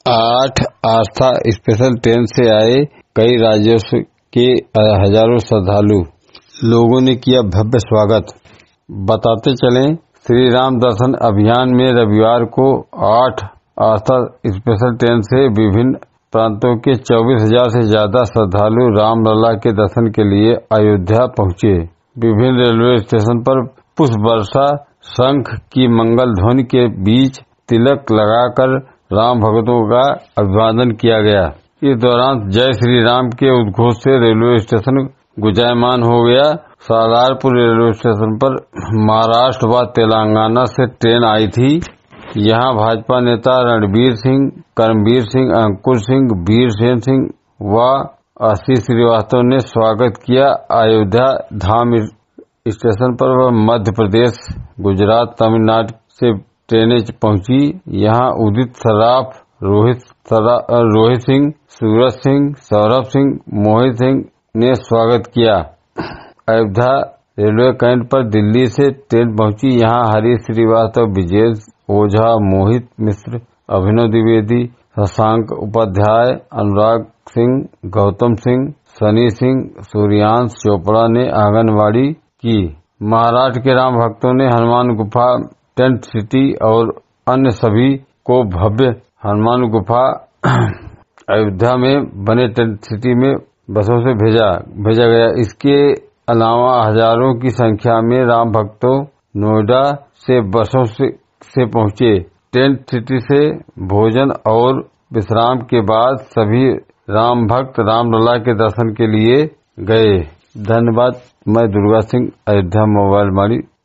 8 आस्था special train से आए कई राज्यों के हजारों श्रद्धालु, लोगों ने किया भव्य स्वागत। बताते चलें, श्री राम दर्शन अभियान में रविवार को 8 आस्था स्पेशल ट्रेन से विभिन्न प्रांतों के 24,000 से ज्यादा श्रद्धालु रामलला के दर्शन के लिए अयोध्या पहुंचे। विभिन्न रेलवे स्टेशन पर पुष्प वर्षा, शंख की मंगल ध्वनि के बीच तिलक लगाकर राम भक्तों का अभिवादन किया गया। इस दौरान जय श्री राम के उद्घोष से रेलवे स्टेशन गुंजायमान हो गया। सालारपुर रेलवे स्टेशन पर महाराष्ट्र व तेलंगाना से ट्रेन आई थी। यहां भाजपा नेता रणबीर सिंह, करमबीर सिंह, अंकुर सिंह, वीरसेन सिंह व आशीष श्रीवास्तव ने स्वागत किया। अयोध्या धाम स्टेशन पर मध्य प्रदेश, गुजरात, तमिलनाडु से ट्रेनें पहुंची। यहां उदित सर्राफ, रोहित सिंह, सूरज सिंह, सौरभ सिंह, मोहित सिंह ने स्वागत किया। अयोध्या रेलवे कैंट पर दिल्ली से ट्रेन पहुंची। यहां हरीश श्रीवास्तव, विजय ओझा, मोहित मिश्र, अभिनव द्विवेदी, शशांक उपाध्याय, अनुराग सिंह, गौतम सिंह, सनी सिंह, सूर्यांश चोपड़ा ने आंगनबाड़ी की। महाराष्ट्र के राम भक्तों ने हनुमान गुफा, टेंट सिटी और अन्य सभी को भव्य हनुमान गुफा अयोध्या में बने टेंट सिटी में बसों से भेजा गया। इसके अलावा हजारों की संख्या में राम भक्तों नोएडा से बसों से पहुंचे। टेंट सिटी से भोजन और विश्राम के बाद सभी राम भक्त रामलला के दर्शन के लिए गए। धन्यवाद। मैं दुर्गा सिंह, अयोध्या मोबाइल माड़ी।